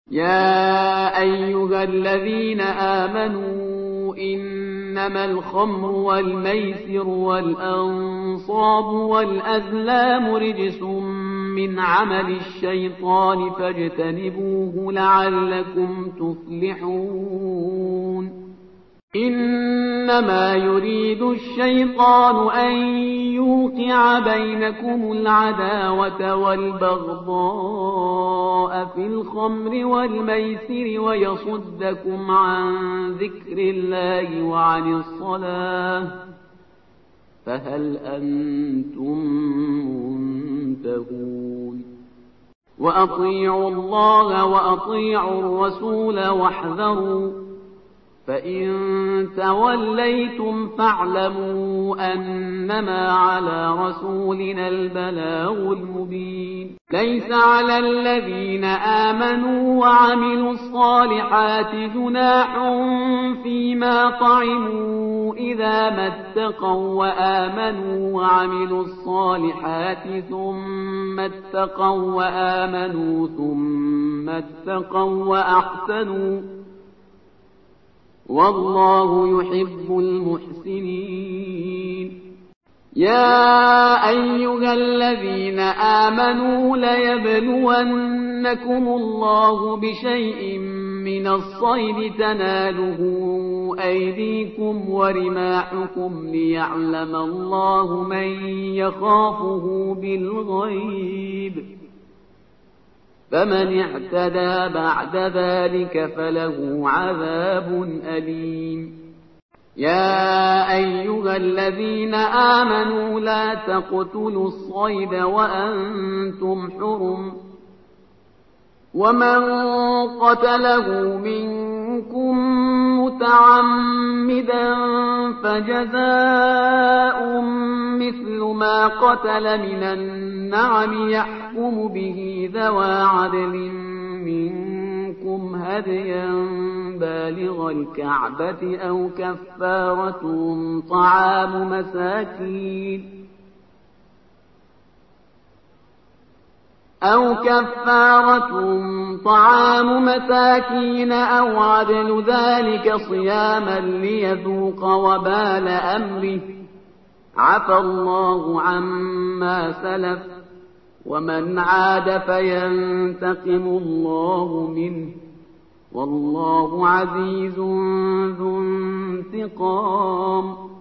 يا أيها الذين آمنوا إنما الخمر والميسر والأنصاب والأزلام رجس من عمل الشيطان فاجتنبوه لعلكم تفلحون إنما يريد الشيطان أن يوقع بينكم العداوة والبغضاء في الخمر والميسر ويصدكم عن ذكر الله وعن الصلاة فهل أنتم منتهون وأطيعوا الله وأطيعوا الرسول واحذروا فإن توليتم فاعلموا أنما على رسولنا البلاغ المبين ليس على الذين آمنوا وعملوا الصالحات جناح فيما طعموا إذا ما اتقوا وآمنوا وعملوا الصالحات ثم اتقوا وآمنوا ثم اتقوا وأحسنوا والله يحب المحسنين يا أيها الذين آمنوا ليبلونكم الله بشيء من الصيد تناله أيديكم ورماحكم ليعلم الله من يخافه بالغيب فمن اعتدى بعد ذلك فله عذاب أليم يا أيها الذين آمنوا لا تقتلوا الصيد وأنتم حرم ومن قتله منكم متعمدا فجزاء مثل ما قتل من النعم يحكم به ذوى عدل منكم هديا بالغ الكعبة أو كفارة طعام مساكين أو عدل ذلك صياما ليذوق وبال أمره عفى الله عما سلف ومن عاد فينتقم الله منه والله عزيز ذو انتقام